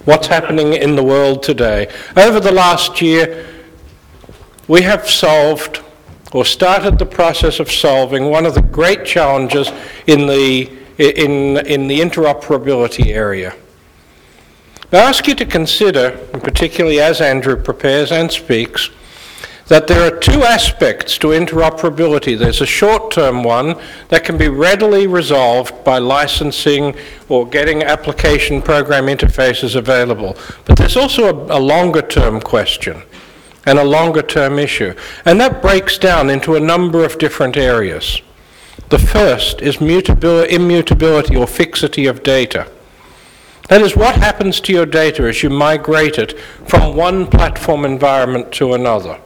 what's happening in the world today. Over the last year, we have solved, or started the process of solving, one of the great challenges in the interoperability area. I ask you to consider, and particularly as Andrew prepares and speaks, that there are two aspects to interoperability. There's a short-term one that can be readily resolved by licensing or getting application program interfaces available. But there's also a longer-term question and a longer-term issue. And that breaks down into a number of different areas. The first is immutability or fixity of data. That is, what happens to your data as you migrate it from one platform environment to another.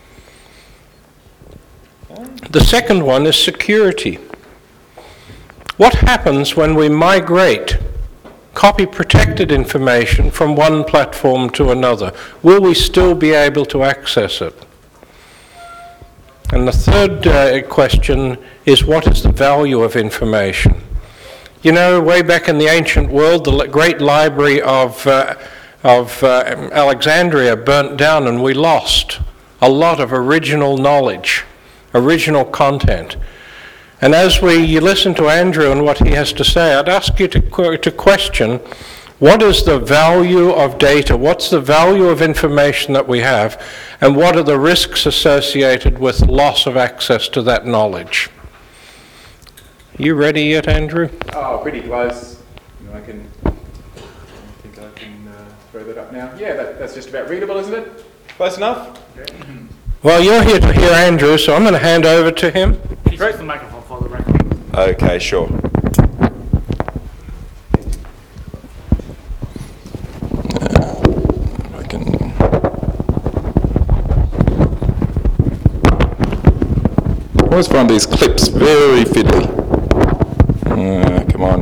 The second one is security. What happens when we migrate copy-protected information from one platform to another? Will we still be able to access it? And the third question is, what is the value of information? You know, way back in the ancient world, the great library of Alexandria burnt down, and we lost a lot of original knowledge, original content. And as you listen to Andrew and what he has to say, I'd ask you to question, what is the value of data? What's the value of information that we have? And what are the risks associated with loss of access to that knowledge? You ready yet, Andrew? Oh, pretty close. I think I can throw that up now. Yeah, that's just about readable, isn't it? Close enough? Okay. Well, you're here to hear Andrew, so I'm going to hand over to him. Please use the microphone for the record. Okay, sure. I always find these clips very fiddly. Come on.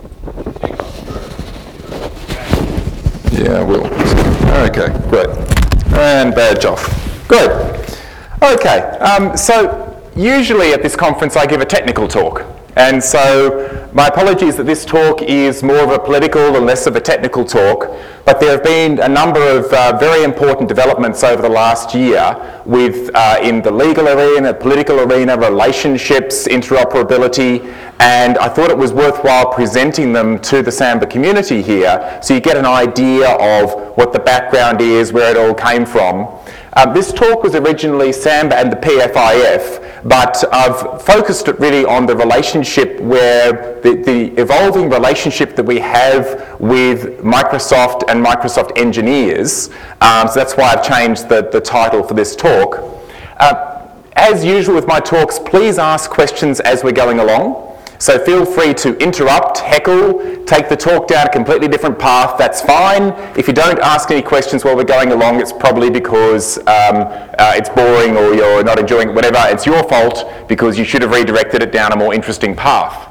Yeah, I will. Okay, great. And badge off. Good. Okay, so usually at this conference I give a technical talk. And so my apologies that this talk is more of a political and less of a technical talk, but there have been a number of very important developments over the last year with in the legal arena, political arena, relationships, interoperability, and I thought it was worthwhile presenting them to the Samba community here so you get an idea of what the background is, where it all came from. This talk was originally Samba and the PFIF, but I've focused it really on the relationship where the evolving relationship that we have with Microsoft and Microsoft engineers. So that's why I've changed the title for this talk. As usual with my talks, please ask questions as we're going along. So feel free to interrupt, heckle, take the talk down a completely different path, that's fine. If you don't ask any questions while we're going along, it's probably because it's boring or you're not enjoying it, whatever. It's your fault because you should have redirected it down a more interesting path.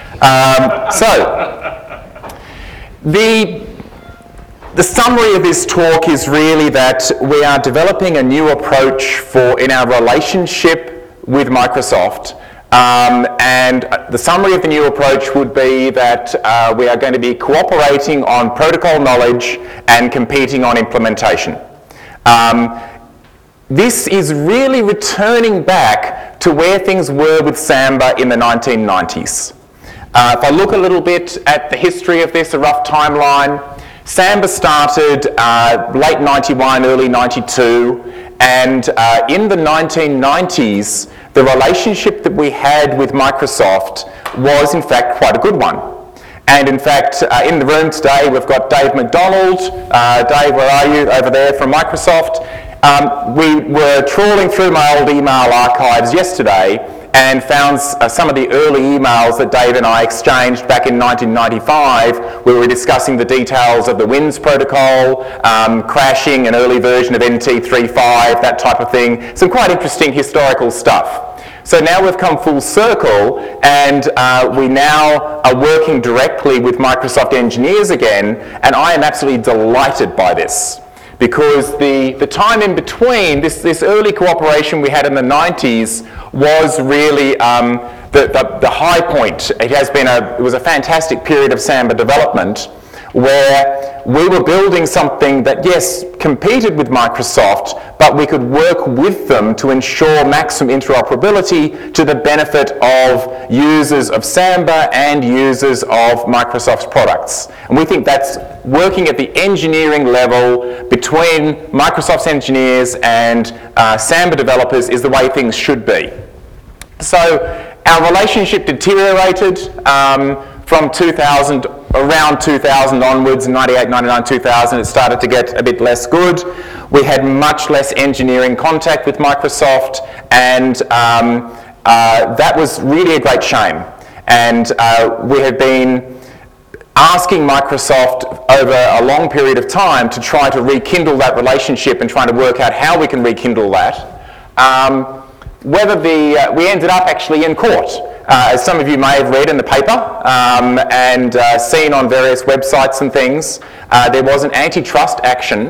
The summary of this talk is really that we are developing a new approach in our relationship with Microsoft. And the summary of the new approach would be that we are going to be cooperating on protocol knowledge and competing on implementation. This is really returning back to where things were with Samba in the 1990s. If I look a little bit at the history of this, a rough timeline, Samba started late 91, early 92, and in the 1990s, the relationship that we had with Microsoft was in fact quite a good one. And in fact, in the room today, we've got Dave McDonald. Dave, where are you? Over there from Microsoft. We were trawling through my old email archives yesterday and found some of the early emails that Dave and I exchanged back in 1995, where we were discussing the details of the WINS protocol, crashing an early version of NT3.5, that type of thing. Some quite interesting historical stuff. So now we've come full circle, and we now are working directly with Microsoft engineers again, and I am absolutely delighted by this. Because the time in between, this early cooperation we had in the 90s was really the high point. It was a fantastic period of Samba development. where we were building something that, yes, competed with Microsoft, but we could work with them to ensure maximum interoperability to the benefit of users of Samba and users of Microsoft's products. And we think that's working at the engineering level between Microsoft's engineers and Samba developers is the way things should be. So our relationship deteriorated from around 2000 onwards, 98, 99, 2000, it started to get a bit less good. We had much less engineering contact with Microsoft, and that was really a great shame. And we have been asking Microsoft over a long period of time to try to rekindle that relationship and trying to work out how we can rekindle that. We ended up actually in court. As some of you may have read in the paper and seen on various websites and things, there was an antitrust action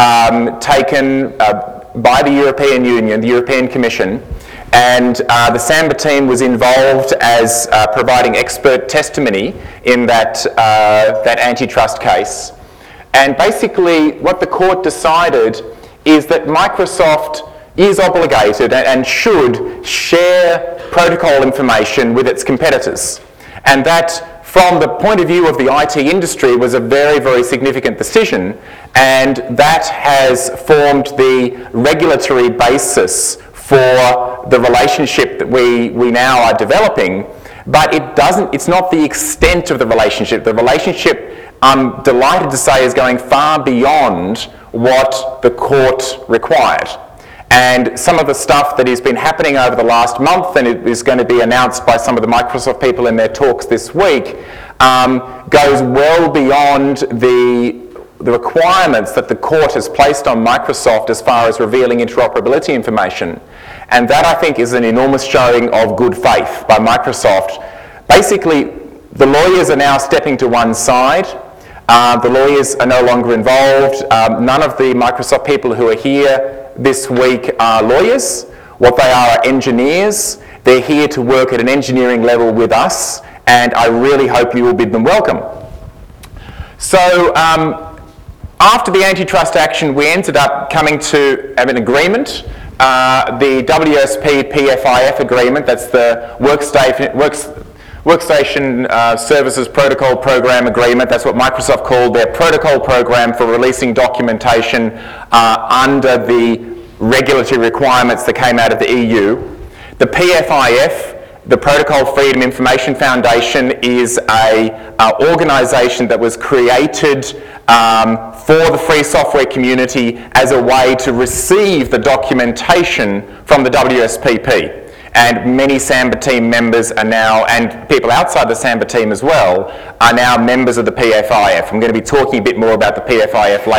taken by the European Union, the European Commission, and the Samba team was involved as providing expert testimony in that antitrust case. And basically what the court decided is that Microsoft is obligated and should share protocol information with its competitors. And that, from the point of view of the IT industry, was a very, very significant decision, and that has formed the regulatory basis for the relationship that we now are developing. But it's not the extent of the relationship. The relationship, I'm delighted to say, is going far beyond what the court required. And some of the stuff that has been happening over the last month, and it is going to be announced by some of the Microsoft people in their talks this week, goes well beyond the requirements that the court has placed on Microsoft as far as revealing interoperability information. And that, I think, is an enormous showing of good faith by Microsoft. Basically, the lawyers are now stepping to one side. The lawyers are no longer involved. None of the Microsoft people who are here this week are lawyers. What they are engineers. They're here to work at an engineering level with us, and I really hope you will bid them welcome. So after the antitrust action, we ended up coming to an agreement, the WSP PFIF agreement. That's the Workstation Services Protocol Program Agreement. That's what Microsoft called their protocol program for releasing documentation under the regulatory requirements that came out of the EU. The PFIF, the Protocol Freedom Information Foundation, is an organisation that was created for the free software community as a way to receive the documentation from the WSPP. And many Samba team members are now, and people outside the Samba team as well, are now members of the PFIF. I'm going to be talking a bit more about the PFIF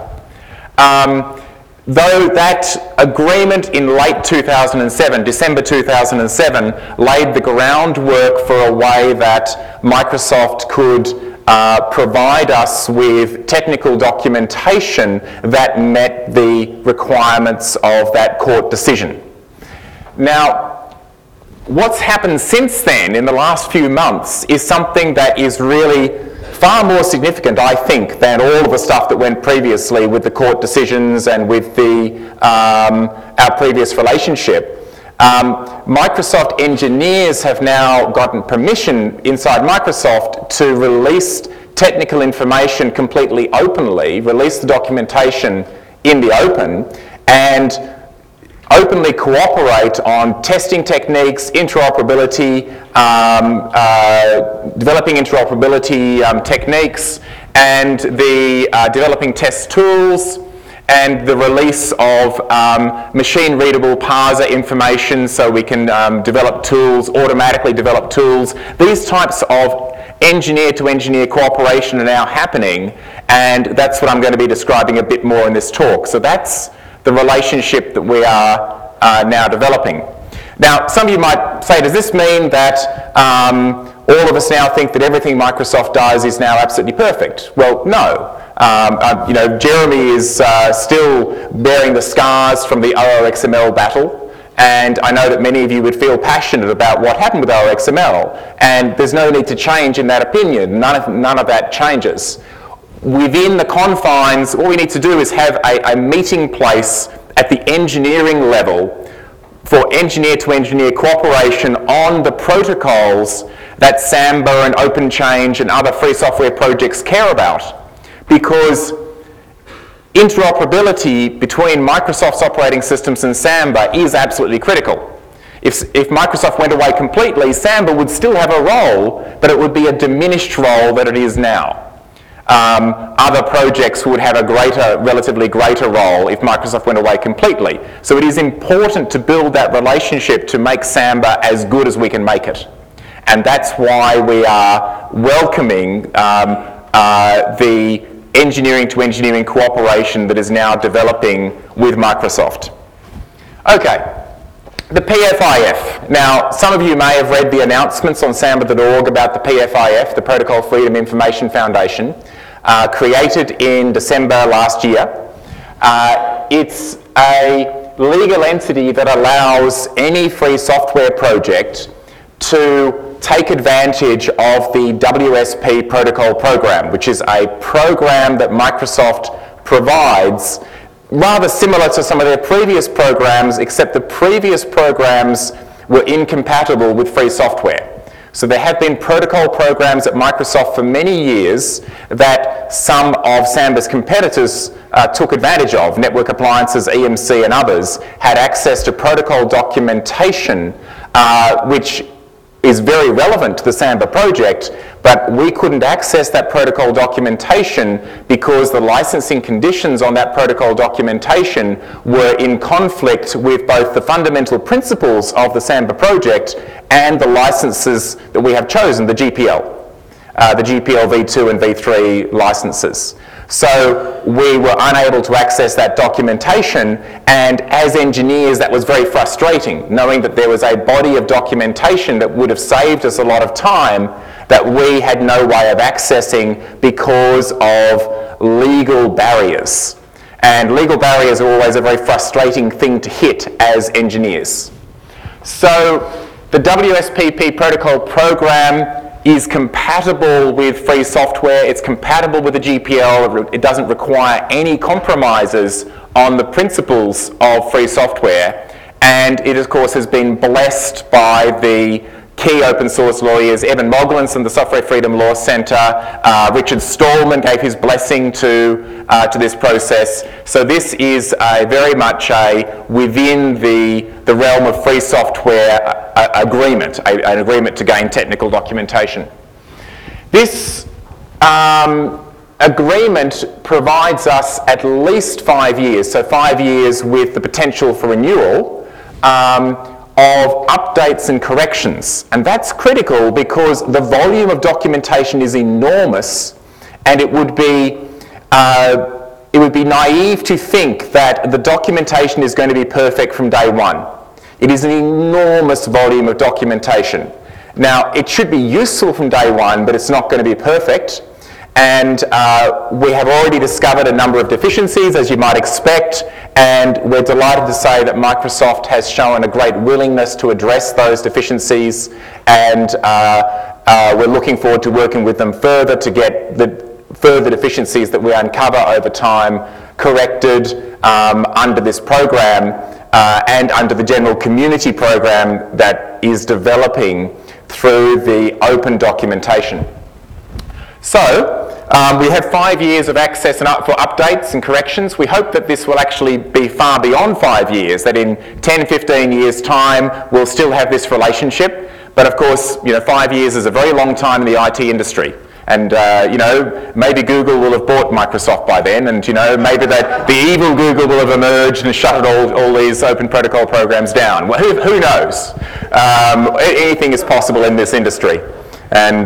later. Though that agreement in late 2007, December 2007, laid the groundwork for a way that Microsoft could provide us with technical documentation that met the requirements of that court decision. Now, what's happened since then in the last few months is something that is really far more significant, I think, than all of the stuff that went previously with the court decisions and with our previous relationship. Microsoft engineers have now gotten permission inside Microsoft to release technical information completely openly, release the documentation in the open, and openly cooperate on testing techniques, interoperability, developing interoperability techniques, and the developing test tools, and the release of machine-readable parser information so we can develop tools, automatically develop tools. These types of engineer-to-engineer cooperation are now happening, and that's what I'm going to be describing a bit more in this talk. So that's the relationship that we are now developing. Now, some of you might say, does this mean that all of us now think that everything Microsoft does is now absolutely perfect? Well, no. Jeremy is still bearing the scars from the ORXML battle, and I know that many of you would feel passionate about what happened with ORXML, and there's no need to change in that opinion. None of that changes. within the confines, all we need to do is have a meeting place at the engineering level for engineer-to-engineer cooperation on the protocols that Samba and OpenChange and other free software projects care about. Because interoperability between Microsoft's operating systems and Samba is absolutely critical. If Microsoft went away completely, Samba would still have a role, but it would be a diminished role that it is now. Other projects would have a relatively greater role if Microsoft went away completely. So it is important to build that relationship to make Samba as good as we can make it. And that's why we are welcoming the engineering-to-engineering cooperation that is now developing with Microsoft. Okay. The PFIF. Now, some of you may have read the announcements on samba.org about the PFIF, the Protocol Freedom Information Foundation, created in December last year. It's a legal entity that allows any free software project to take advantage of the WSP protocol program, which is a program that Microsoft provides rather similar to some of their previous programs, except the previous programs were incompatible with free software. So there have been protocol programs at Microsoft for many years that some of Samba's competitors took advantage of. Network Appliances, EMC and others had access to protocol documentation which is very relevant to the Samba project, but we couldn't access that protocol documentation because the licensing conditions on that protocol documentation were in conflict with both the fundamental principles of the Samba project and the licenses that we have chosen, the GPL v2 and v3 licenses. So we were unable to access that documentation, and as engineers that was very frustrating, knowing that there was a body of documentation that would have saved us a lot of time that we had no way of accessing because of legal barriers. And legal barriers are always a very frustrating thing to hit as engineers. So the WSPP protocol program is compatible with free software, it's compatible with the GPL, it doesn't require any compromises on the principles of free software, and it of course has been blessed by the key open source lawyers, Evan Moglen from the Software Freedom Law Centre, Richard Stallman gave his blessing to this process. So this is very much within the realm of free software agreement, an agreement to gain technical documentation. This agreement provides us at least 5 years, so 5 years with the potential for renewal, of updates and corrections. And that's critical because the volume of documentation is enormous, and it would be naive to think that the documentation is going to be perfect from day one. It is an enormous volume of documentation. Now, it should be useful from day one, but it's not going to be perfect. And we have already discovered a number of deficiencies, as you might expect, and we're delighted to say that Microsoft has shown a great willingness to address those deficiencies, and we're looking forward to working with them further to get the further deficiencies that we uncover over time corrected under this program and under the general community program that is developing through the open documentation. So, we have 5 years of access and for updates and corrections. We hope that this will actually be far beyond 5 years, that in 10, 15 years' time, we'll still have this relationship. But of course, 5 years is a very long time in the IT industry. And, maybe Google will have bought Microsoft by then, and, maybe the evil Google will have emerged and shuttered all these open protocol programs down. Well, who knows? Anything is possible in this industry. And,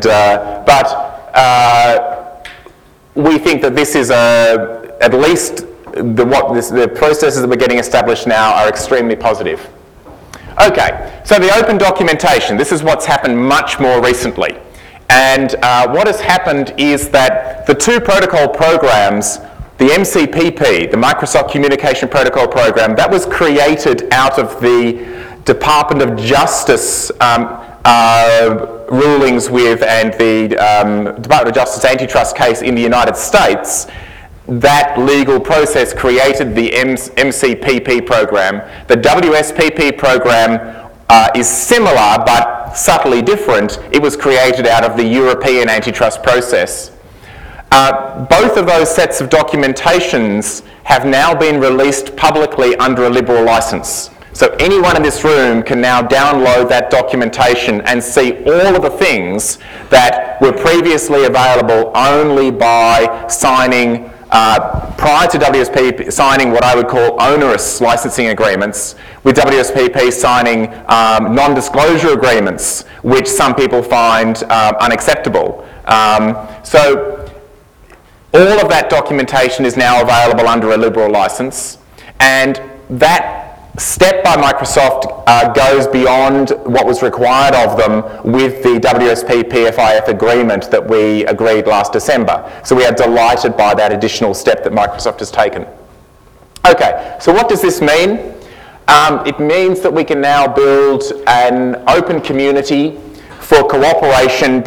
we think that this is at least the processes that we're getting established now are extremely positive. Okay, so the open documentation, this is what's happened much more recently. And what has happened is that the two protocol programs, the MCPP, the Microsoft Communication Protocol Program, that was created out of the Department of Justice rulings with and the Department of Justice antitrust case in the United States, that legal process created the MCPP program. The WSPP program is similar but subtly different. It was created out of the European antitrust process. Both of those sets of documentations have now been released publicly under a liberal license. So anyone in this room can now download that documentation and see all of the things that were previously available only by signing, prior to WSPP, signing what I would call onerous licensing agreements, with WSPP signing non-disclosure agreements, which some people find unacceptable. So all of that documentation is now available under a liberal license, and that step by Microsoft goes beyond what was required of them with the WSP-PFIF agreement that we agreed last December. So we are delighted by that additional step that Microsoft has taken. Okay, so what does this mean? It means that we can now build an open community for cooperation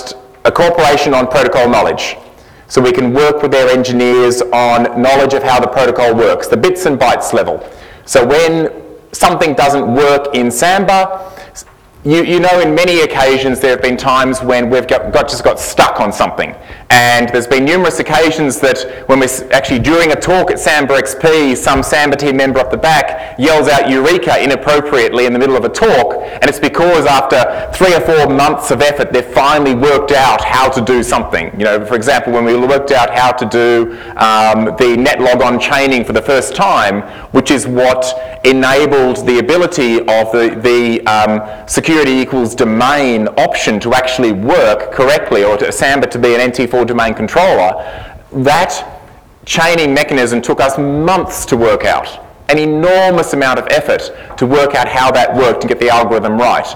on protocol knowledge. So we can work with their engineers on knowledge of how the protocol works, the bits and bytes level. So when something doesn't work in Samba, you know, in many occasions there have been times when we've just got stuck on something. And there's been numerous occasions that when we're actually during a talk at Samba XP, some Samba team member up the back yells out Eureka inappropriately in the middle of a talk, and it's because after 3 or 4 months of effort they've finally worked out how to do something. You know, for example, when we worked out how to do the net logon chaining for the first time, which is what enabled the ability of the security equals domain option to actually work correctly, or to Samba to be an NT4 domain controller, that chaining mechanism took us months to work out, an enormous amount of effort to work out how that worked and get the algorithm right.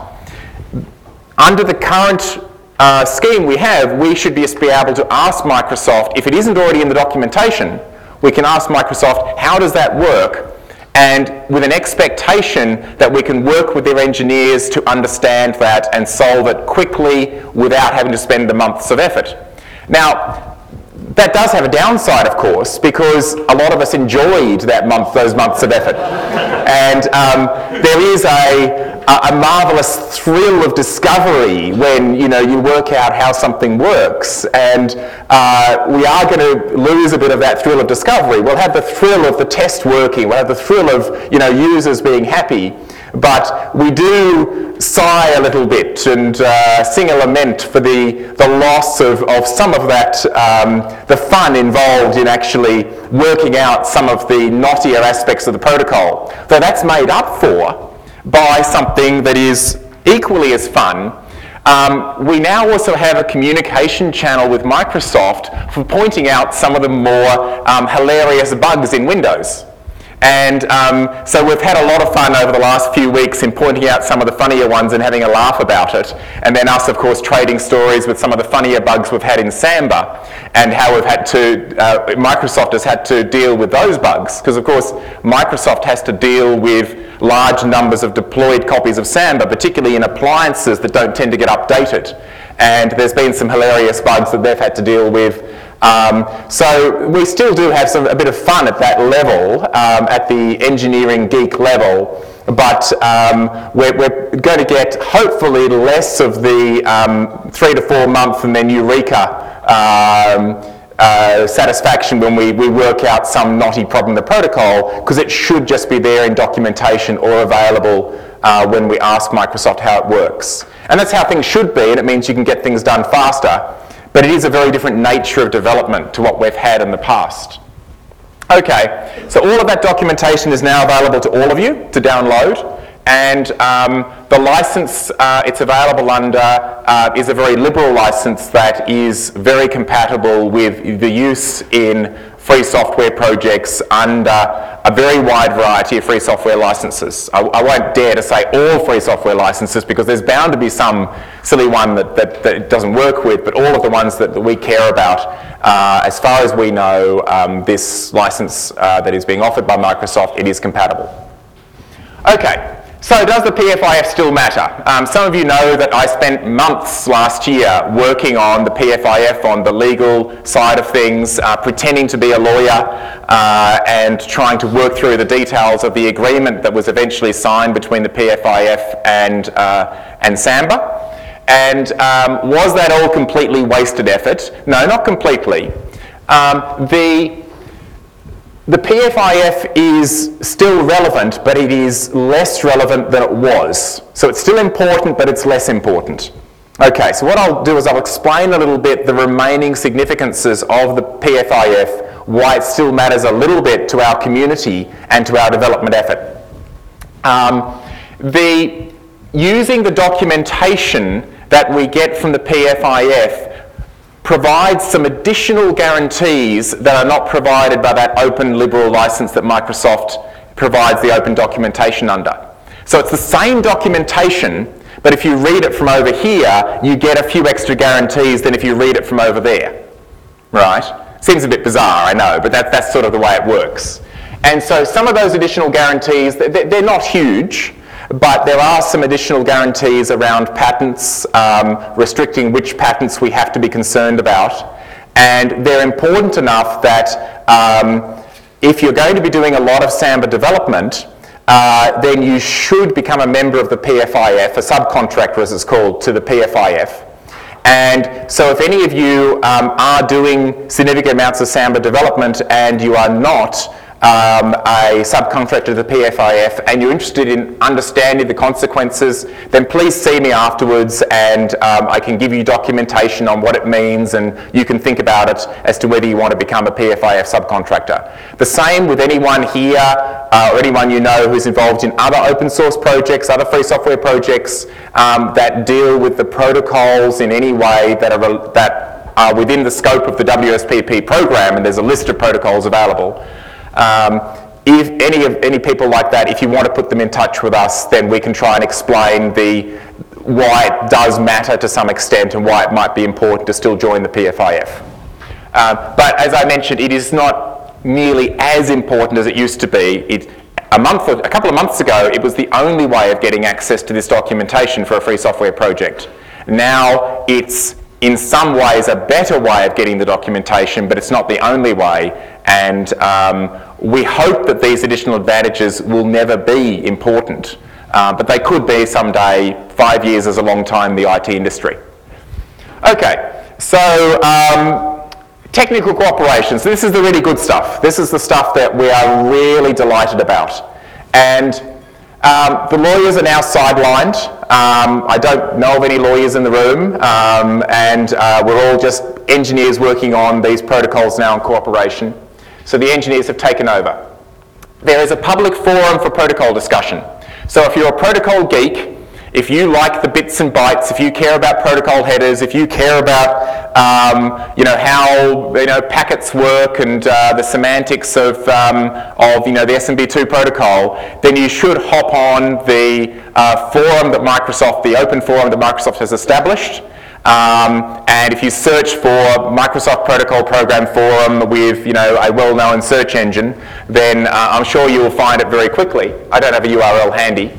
Under the current scheme we have, we should be able to ask Microsoft, if it isn't already in the documentation, we can ask Microsoft, how does that work? And with an expectation that we can work with their engineers to understand that and solve it quickly without having to spend the months of effort. Now, that does have a downside, of course, because a lot of us enjoyed those months of effort. And there is a marvelous thrill of discovery when you work out how something works, and we are going to lose a bit of that thrill of discovery. We'll have the thrill of the test working, we'll have the thrill of users being happy, but we do sigh a little bit and sing a lament for the loss of some of that, the fun involved in actually working out some of the knottier aspects of the protocol. Though that's made up for by something that is equally as fun. We now also have a communication channel with Microsoft for pointing out some of the more hilarious bugs in Windows. And so we've had a lot of fun over the last few weeks in pointing out some of the funnier ones and having a laugh about it. And then us, of course, trading stories with some of the funnier bugs we've had in Samba and how we've had to, Microsoft has had to deal with those bugs. Because, of course, Microsoft has to deal with large numbers of deployed copies of Samba, particularly in appliances that don't tend to get updated. And there's been some hilarious bugs that they've had to deal with. So we still do have a bit of fun at that level, at the engineering geek level, but we're going to get hopefully less of the 3 to 4 month and then Eureka satisfaction when we work out some knotty problem in the protocol, because it should just be there in documentation or available when we ask Microsoft how it works. And that's how things should be, and it means you can get things done faster. But it is a very different nature of development to what we've had in the past. Okay, so all of that documentation is now available to all of you to download, and the license it's available under is a very liberal license that is very compatible with the use in free software projects under a very wide variety of free software licenses. I won't dare to say all free software licenses because there's bound to be some silly one that it doesn't work with, but all of the ones that we care about, as far as we know, this license that is being offered by Microsoft, it is compatible. Okay, So does the PFIF still matter? Some of you know that I spent months last year working on the PFIF, on the legal side of things, pretending to be a lawyer and trying to work through the details of the agreement that was eventually signed between the PFIF and Samba. And was that all completely wasted effort? No, not completely. The PFIF is still relevant, but it is less relevant than it was. So it's still important, but it's less important. Okay, so what I'll do is I'll explain a little bit the remaining significances of the PFIF, why it still matters a little bit to our community and to our development effort. Using the documentation that we get from the PFIF provides some additional guarantees that are not provided by that open liberal license that Microsoft provides the open documentation under. So it's the same documentation, but if you read it from over here, you get a few extra guarantees than if you read it from over there, right? Seems a bit bizarre, I know, but that's sort of the way it works. And so some of those additional guarantees, they're not huge, but there are some additional guarantees around patents, restricting which patents we have to be concerned about. And they're important enough that if you're going to be doing a lot of Samba development, then you should become a member of the PFIF, a subcontractor as it's called, to the PFIF. And so if any of you are doing significant amounts of Samba development and you are not a subcontractor to the PFIF and you're interested in understanding the consequences, then please see me afterwards and I can give you documentation on what it means and you can think about it as to whether you want to become a PFIF subcontractor. The same with anyone here or anyone you know who's involved in other open source projects, other free software projects that deal with the protocols in any way that are within the scope of the WSPP program, and there's a list of protocols available. If any people like that, if you want to put them in touch with us, then we can try and explain why it does matter to some extent and why it might be important to still join the PFIF. But as I mentioned, it is not nearly as important as it used to be. A couple of months ago, it was the only way of getting access to this documentation for a free software project. Now it's in some ways a better way of getting the documentation, but it's not the only way. And we hope that these additional advantages will never be important, but they could be someday. 5 years is a long time in the IT industry. Okay, so technical cooperation. So this is the really good stuff. This is the stuff that we are really delighted about. And the lawyers are now sidelined. I don't know of any lawyers in the room, and we're all just engineers working on these protocols now in cooperation. So the engineers have taken over. There is a public forum for protocol discussion. So if you're a protocol geek, if you like the bits and bytes, if you care about protocol headers, if you care about how packets work and the semantics of the SMB2 protocol, then you should hop on the forum that the open forum that Microsoft has established. And if you search for Microsoft Protocol Program Forum with a well-known search engine, then I'm sure you will find it very quickly. I don't have a URL handy.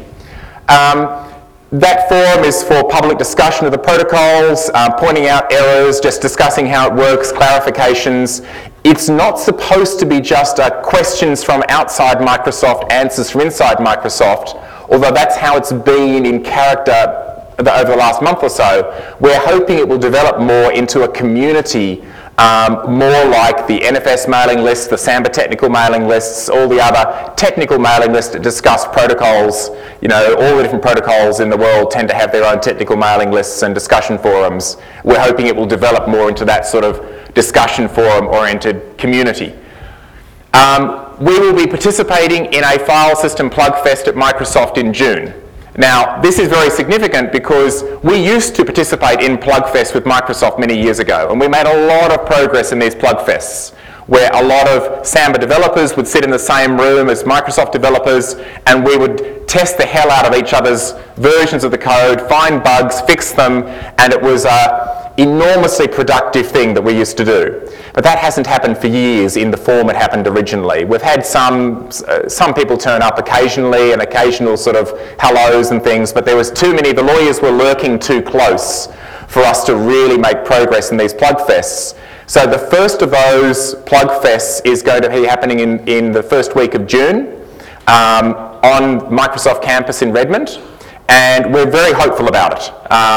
That forum is for public discussion of the protocols, pointing out errors, just discussing how it works, clarifications. It's not supposed to be just questions from outside Microsoft, answers from inside Microsoft, although that's how it's been in character over the last month or so. We're hoping it will develop more into a community, more like the NFS mailing list, the Samba technical mailing lists, all the other technical mailing lists that discuss protocols. All the different protocols in the world tend to have their own technical mailing lists and discussion forums. We're hoping it will develop more into that sort of discussion forum-oriented community. We will be participating in a file system plugfest at Microsoft in June. Now, this is very significant because we used to participate in plugfests with Microsoft many years ago, and we made a lot of progress in these plugfests, where a lot of Samba developers would sit in the same room as Microsoft developers, and we would test the hell out of each other's versions of the code, find bugs, fix them, and it was an enormously productive thing that we used to do. but that hasn't happened for years in the form it happened originally. We've had some people turn up occasionally and occasional sort of hellos and things, but there was too many, the lawyers were lurking too close for us to really make progress in these plug fests. So the first of those plug fests is going to be happening in the first week of June on Microsoft campus in Redmond, and we're very hopeful about it.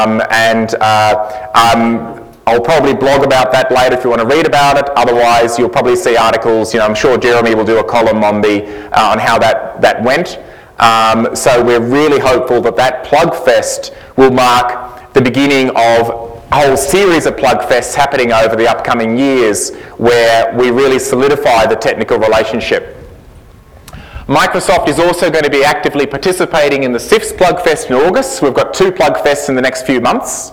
I'll probably blog about that later if you want to read about it. Otherwise, you'll probably see articles. I'm sure Jeremy will do a column on how that went. So we're really hopeful that plug fest will mark the beginning of a whole series of plug fests happening over the upcoming years, where we really solidify the technical relationship. Microsoft is also going to be actively participating in the CIFS Plug Fest in August. We've got 2 plug fests in the next few months.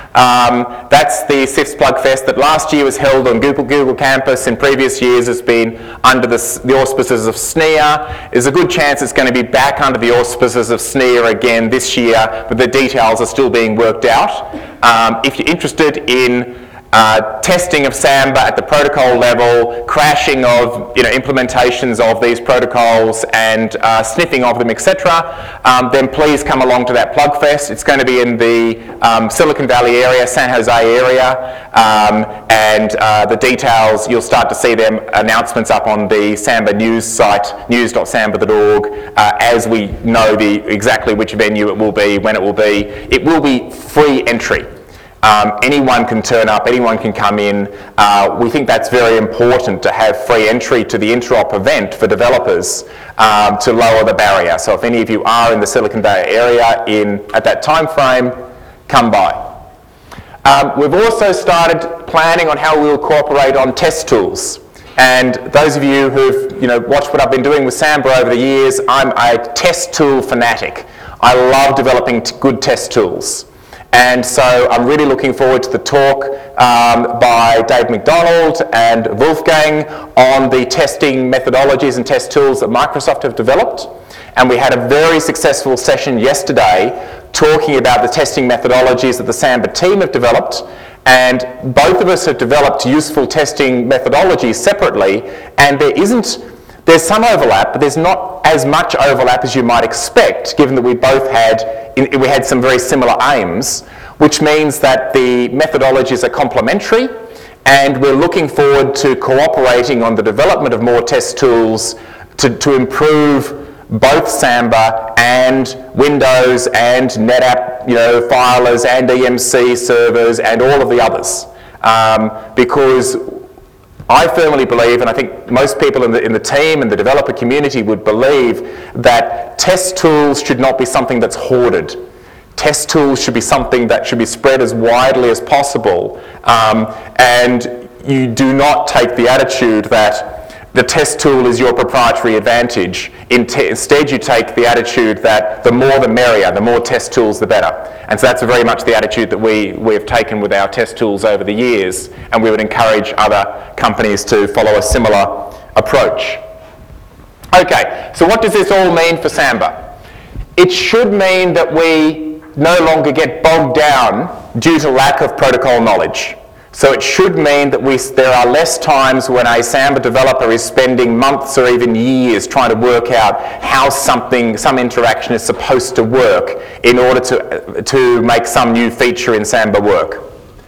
That's the CIFS Plug Fest that last year was held on Google Campus. In previous years has been under the auspices of SNIA. There's a good chance it's going to be back under the auspices of SNIA again this year, but the details are still being worked out. If you're interested in testing of Samba at the protocol level, crashing of implementations of these protocols and sniffing of them, etc., then please come along to that Plug Fest. It's going to be in the Silicon Valley area, San Jose area, and the details, you'll start to see them announcements up on the Samba news site, news.samba.org, as we know exactly which venue it will be, when it will be. It will be free entry. Anyone can turn up, anyone can come in. We think that's very important to have free entry to the Interop event for developers to lower the barrier. So if any of you are in the Silicon Valley area at that time frame, come by. We've also started planning on how we'll cooperate on test tools. And those of you who've watched what I've been doing with Samba over the years, I'm a test tool fanatic. I love developing good test tools. And so I'm really looking forward to the talk by Dave McDonald and Wolfgang on the testing methodologies and test tools that Microsoft have developed. And we had a very successful session yesterday talking about the testing methodologies that the Samba team have developed. And both of us have developed useful testing methodologies separately, and there's some overlap, but there's not as much overlap as you might expect, given that we had some very similar aims, which means that the methodologies are complementary, and we're looking forward to cooperating on the development of more test tools to improve both Samba and Windows and NetApp, filers and EMC servers and all of the others, because I firmly believe, and I think most people in the team and the developer community would believe, that test tools should not be something that's hoarded. Test tools should be something that should be spread as widely as possible, and you do not take the attitude that the test tool is your proprietary advantage. Instead, you take the attitude that the more the merrier, the more test tools the better. And so that's very much the attitude that we've taken with our test tools over the years, and we would encourage other companies to follow a similar approach. Okay, so what does this all mean for Samba? It should mean that we no longer get bogged down due to lack of protocol knowledge. So it should mean that there are less times when a Samba developer is spending months or even years trying to work out how some interaction is supposed to work in order to make some new feature in Samba work.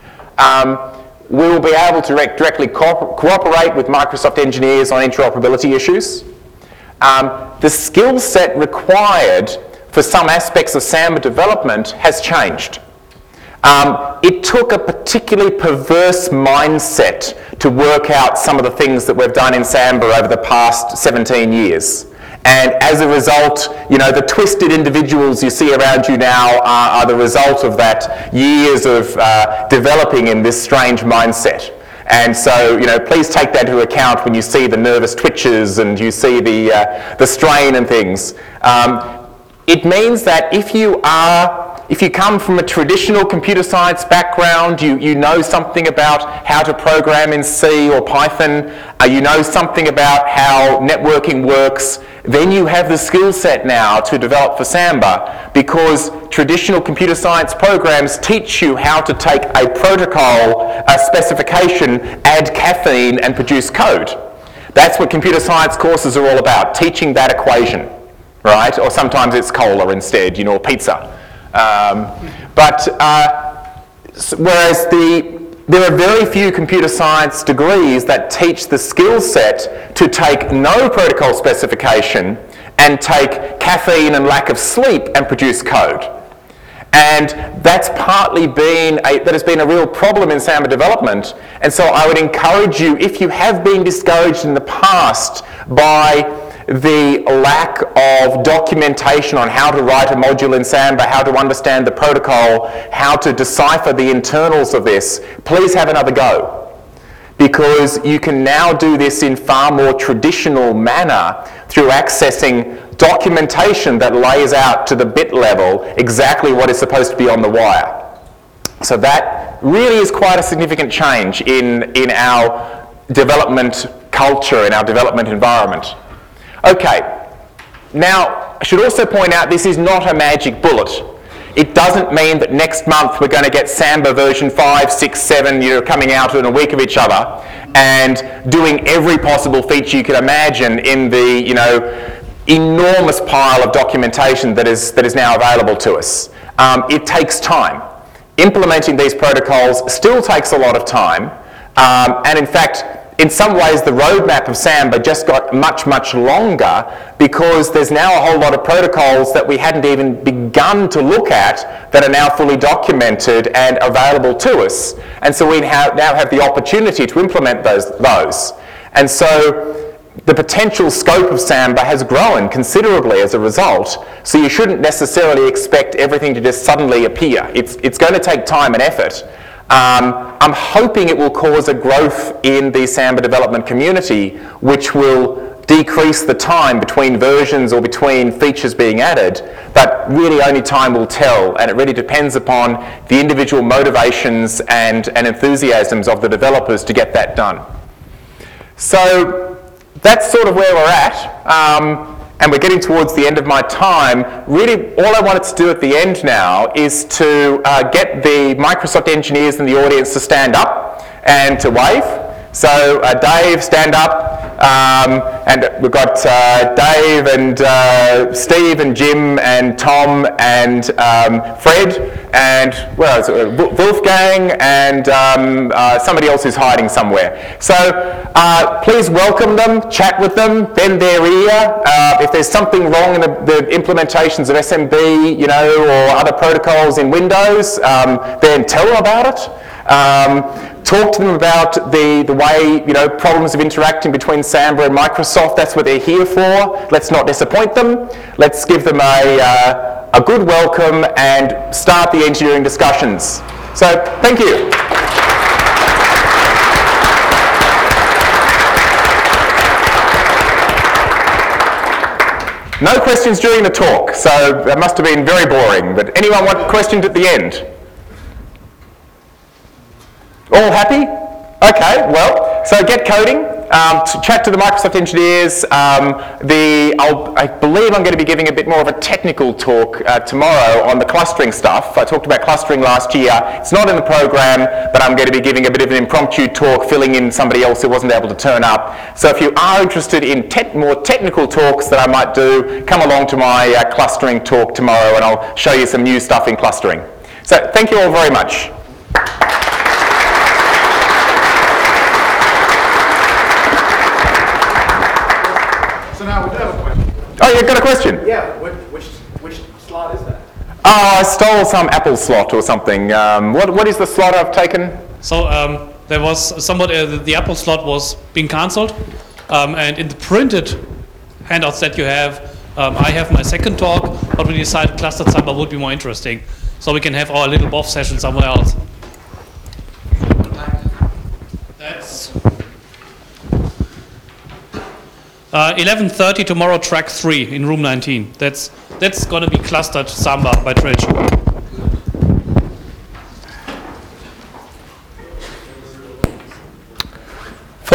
We will be able to directly cooperate with Microsoft engineers on interoperability issues. The skill set required for some aspects of Samba development has changed. It took a particularly perverse mindset to work out some of the things that we've done in Samba over the past 17 years. And as a result, the twisted individuals you see around you now are the result of that years of developing in this strange mindset. And so, please take that into account when you see the nervous twitches and you see the strain and things. It means that if you are if you come from a traditional computer science background, you know something about how to program in C or Python, you know something about how networking works, then you have the skill set now to develop for Samba, because traditional computer science programs teach you how to take a protocol, a specification, add caffeine and produce code. That's what computer science courses are all about, teaching that equation, right? Or sometimes it's cola instead, or pizza. Whereas there are very few computer science degrees that teach the skill set to take no protocol specification and take caffeine and lack of sleep and produce code. And that's partly that has been a real problem in Samba development. And so I would encourage you, if you have been discouraged in the past by the lack of documentation on how to write a module in Samba, how to understand the protocol, how to decipher the internals of this, please have another go. Because you can now do this in far more traditional manner through accessing documentation that lays out to the bit level exactly what is supposed to be on the wire. So that really is quite a significant change in our development culture, in our development environment. Okay, now I should also point out this is not a magic bullet. It doesn't mean that next month we're going to get Samba version 5, 6, 7, coming out in a week of each other and doing every possible feature you can imagine in the, enormous pile of documentation that is now available to us. It takes time. Implementing these protocols still takes a lot of time, and in fact, in some ways, the roadmap of Samba just got much, much longer because there's now a whole lot of protocols that we hadn't even begun to look at that are now fully documented and available to us. And so we now have the opportunity to implement those. And so the potential scope of Samba has grown considerably as a result, so you shouldn't necessarily expect everything to just suddenly appear. It's going to take time and effort. I'm hoping it will cause a growth in the Samba development community, which will decrease the time between versions or between features being added, but really only time will tell, and it really depends upon the individual motivations and enthusiasms of the developers to get that done. So that's sort of where we're at. And we're getting towards the end of my time. Really, all I wanted to do at the end now is to get the Microsoft engineers in the audience to stand up and to wave. So Dave, stand up. And we've got Dave and Steve and Jim and Tom and Fred and Wolfgang and somebody else who's hiding somewhere. So please welcome them, chat with them, bend their ear. If there's something wrong in the implementations of SMB, or other protocols in Windows, then tell them about it. Talk to them about the way, problems of interacting between Samba and Microsoft. That's what they're here for. Let's not disappoint them. Let's give them a good welcome and start the engineering discussions. So, thank you. No questions during the talk, so that must have been very boring. But anyone want questions at the end? All happy? Okay, well, so get coding, chat to the Microsoft engineers. I believe I'm going to be giving a bit more of a technical talk tomorrow on the clustering stuff. I talked about clustering last year. It's not in the program, but I'm going to be giving a bit of an impromptu talk, filling in somebody else who wasn't able to turn up. So if you are interested in more technical talks that I might do, come along to my clustering talk tomorrow and I'll show you some new stuff in clustering. So thank you all very much. Oh, you've got a question? Yeah, which slot is that? Oh, I stole some Apple slot or something. What is the slot I've taken? So there was somebody, the Apple slot was being cancelled, and in the printed handouts that you have, I have my second talk, but we decided clustered Samba would be more interesting, so we can have our little BOF session somewhere else. That's 11:30 tomorrow, track 3 in room 19. That's going to be clustered Samba by Trish.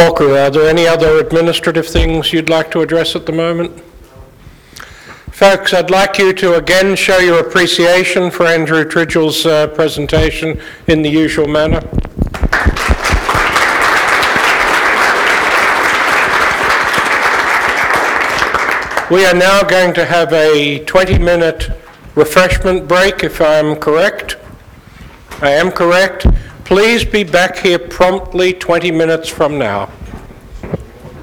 Volker, are there any other administrative things you'd like to address at the moment? Folks, I'd like you to again show your appreciation for Andrew Tridgell's presentation in the usual manner. We are now going to have a 20-minute refreshment break, if I am correct. I am correct. Please be back here promptly 20 minutes from now.